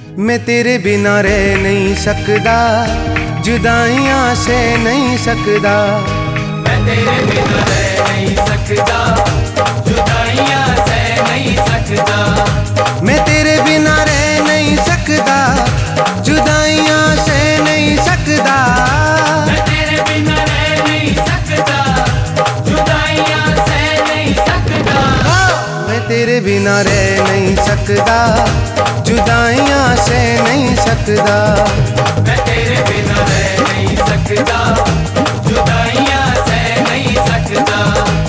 मैं तेरे बिना रह नहीं सकदा, जुदाइयां से नहीं सकदा। मैं तेरे बिना रह नहीं सकदा, जुदाइयां से नहीं सकदा। मैं तेरे बिना रह नहीं सकदा, जुदाइयां से नहीं सकदा। मैं तेरे बिना रह नहीं सकदा, जुदाइयां से नहीं सकदा। मैं तेरे बिना रह नहीं सकदा, जुदाइयां से नहीं सकदा। मैं तेरे बिना रह नहीं सकदा, जुदाइयां से नहीं सकदा।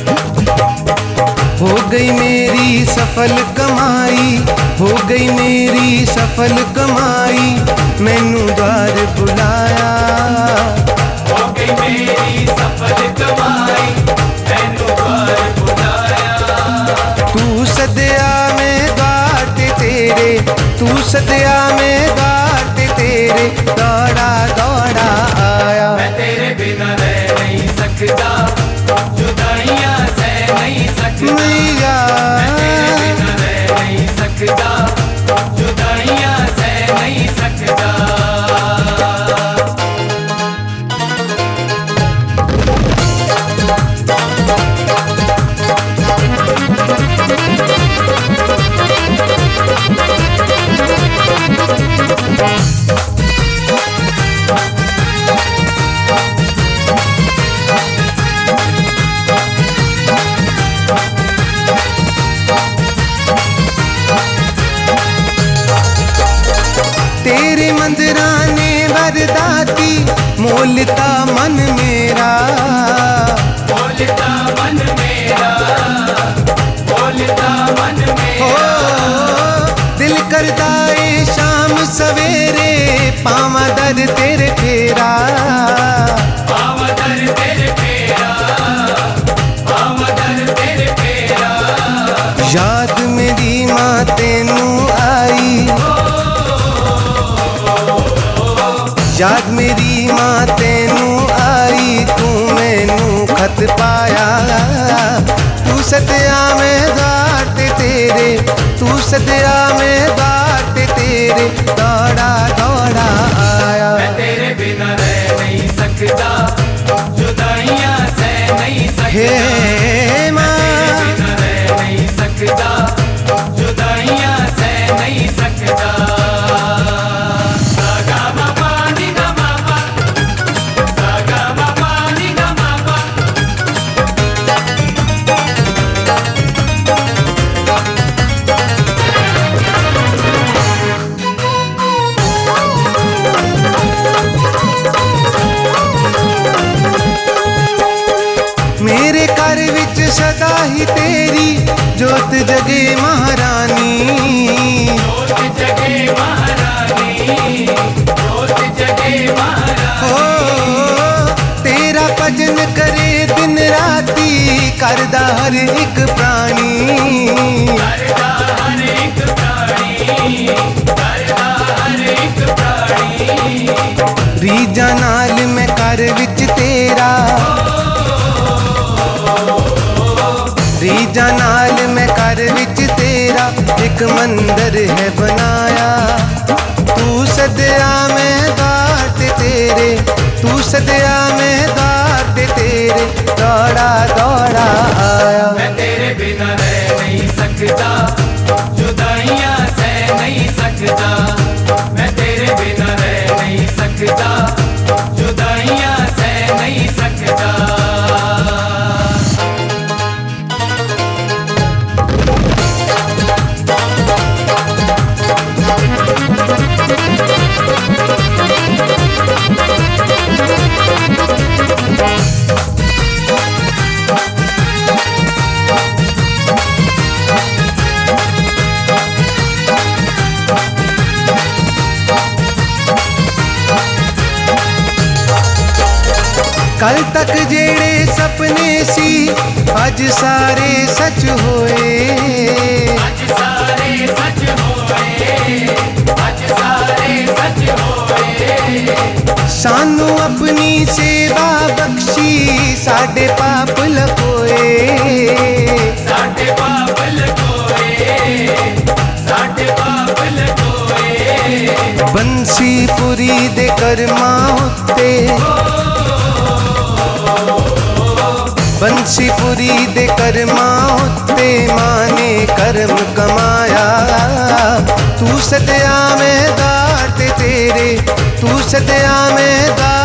हो गई मेरी सफल कमाई, हो गई मेरी सफल कमाई, मैनू द्वार बुलाया। हो गई मेरी सफल कमाई, मैनू द्वार बुलाया। तू सदया में द्वार ते तेरे, तू सदया में द्वार ते तेरे, दौड़ा दौड़ा आया। मैं तेरे बिना रह नहीं सकदा, जुदाइयां से नहीं सकदा। मैया मैं तेरे बिना रह नहीं सकदा, जुदाइयां से नहीं सकदा। तेरे मंदिरा ने वरदाती, मोलता मन मेरा। बोलता मन मेरा, बोलता मन हो मेरा। दिल करदा ए शाम सवेरे, पावा दर तेरे फेरा। पावा दर तेरे फेरा, पावा दर तेरे फेरा। याद मेरी माँ तेनू आई, याद मेरी माँ तेनू आई, तू मैनू खत पाया। तू सदया में द्वार ते तेरे, तू सदया में द्वार ते तेरे, दौड़ा दौड़ा आया। मैं तेरे बिना रह नहीं सकदा, जुदाइयां से नहीं सकदा। हे माँ तेरे बिना रह नहीं सकदा, जुदाइयां से नहीं सकदा। सागा मापा नी गा मापा, सागा मापा नी गा मापा। मेरे घर विच सदा ही तेरी जोत जगे महारानी। जोत जगे महारानी, जोत जगे महारानी। हो तेरा भजन करे दिन राती, करदा हर एक प्राणी। करदा हर एक प्राणी, करदा हर एक प्राणी। रीजा नाल मैं घर विच तेरा, रीजा नाल मैं घर विच तेरा, एक मंदिर है बनाया। तू सदया में द्वार ते तेरे, तू सदया में द्वार ते तेरे, दौड़ा दौड़ा आया। मैं तेरे बिना रह नहीं सकदा, जुदाइयां से नहीं सकदा। मैं तेरे बिना रह नहीं सकदा, जुदाइयां से नहीं सकदा। कल तक जेड़े सपने सी, अज सारे सच होए। आज सारे सच होए, आज सारे सच होए। सानू अपनी सेवा बख्शी, साडे पाप लकोए। साडे पाप लकोए, साडे पाप लकोए। बंसीपुरी दे कर्मा उत्ते, बंसीपुरी दे कर्मा उत्ते माने कर्म कमाया। तू सदया में दाते तेरे, तू सदया में दाते